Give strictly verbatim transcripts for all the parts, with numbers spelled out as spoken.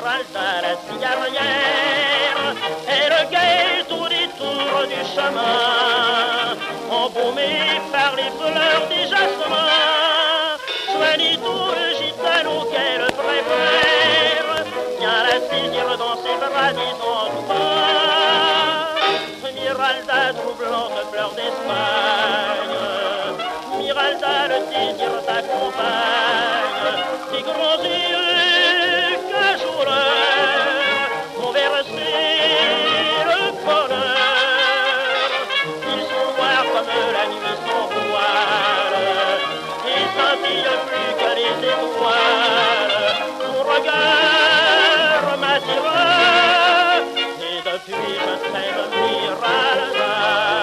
Miralda la cigarière, elle guette au détour du chemin, embaumée par les fleurs des jasmins. Juanito, le gitano qu'elle préfère, vient la saisir dans ses bras, disant tout bas: Miralda, troublante fleur d'Espagne, Miralda, le désir t'accompagne. Tes grands yeux qu'un jour ont versé le bonheur, ils sont noirs comme la nuit sans voile, et scintillent plus que les étoiles. Ton regard m'attira, et depuis je t'aime, Miralda.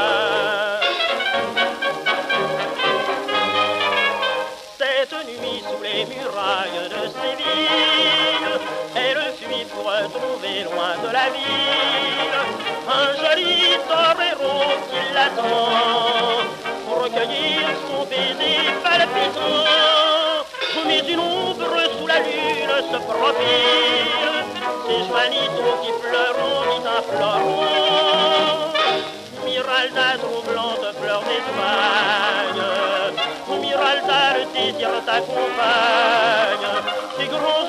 Sous les murailles de Séville, elle fuit pour trouver loin de la ville un joli torero qui l'attend pour recueillir son baiser palpitant. Mais une ombre sous la lune se profile, c'est Juanito qui pleurant dit un fleuron: Miralda, troublante fleur d'Espagne, Miralda, le désir t'accompagne. Tes grands